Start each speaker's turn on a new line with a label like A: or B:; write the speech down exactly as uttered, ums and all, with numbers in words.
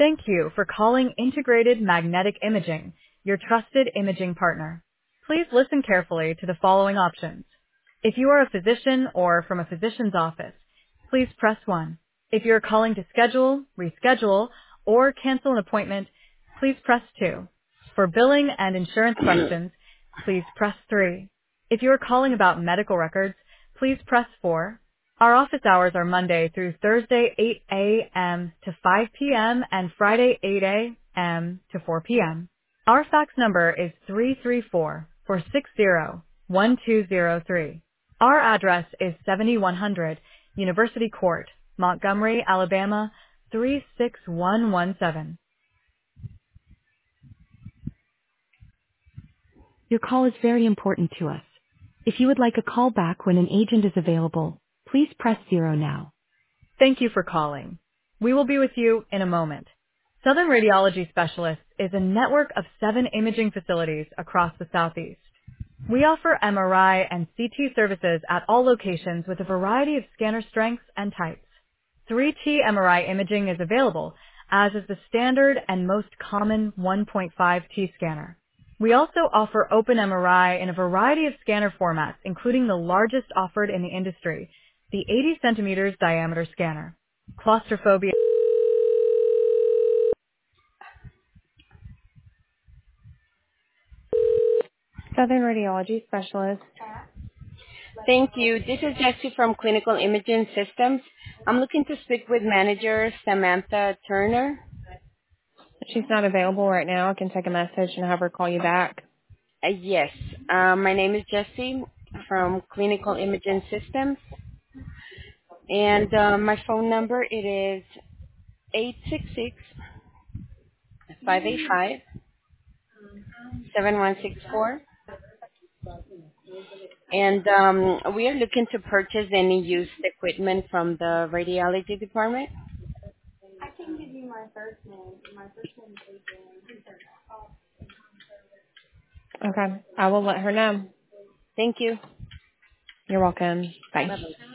A: Thank you for calling Integrated Magnetic Imaging, your trusted imaging partner. Please listen carefully to the following options. If you are a physician or from a physician's office, please press one. If you're calling to schedule, reschedule, or cancel an appointment, please press two. For billing and insurance questions, please press three. If you are calling about medical records, please press four. Our office hours are Monday through Thursday eight a.m. to five p.m. and Friday eight a.m. to four p.m. Our fax number is three three four, four six zero, one two zero three. Our address is seventy-one hundred University Court, Montgomery, Alabama three six one one seven. Your call is very important to us. If you would like a call back when an agent is available, please press zero now. Thank you for calling. We will be with you in a moment. Southern Radiology Specialists is a network of seven imaging facilities across the Southeast. We offer M R I and C T services at all locations with a variety of scanner strengths and types. three T M R I imaging is available, as is the standard and most common one point five T scanner. We also offer open M R I in a variety of scanner formats, including the largest offered in the industry, the eighty centimeters diameter scanner. Claustrophobia. Southern Radiology Specialist.
B: Thank you. This is Jessie from Clinical Imaging Systems. I'm looking to speak with manager Samantha Turner.
A: She's not available right now. I can take a message and have her call you back.
B: Uh, yes. Uh, my name is Jessie from Clinical Imaging Systems. And uh, my phone number, it is eight six six, five eight five, seven one six four. And um, we are looking to purchase any used equipment from the radiology department.
A: Okay. I will let her know.
B: Thank you.
A: You're welcome. Bye.
B: Bye-bye.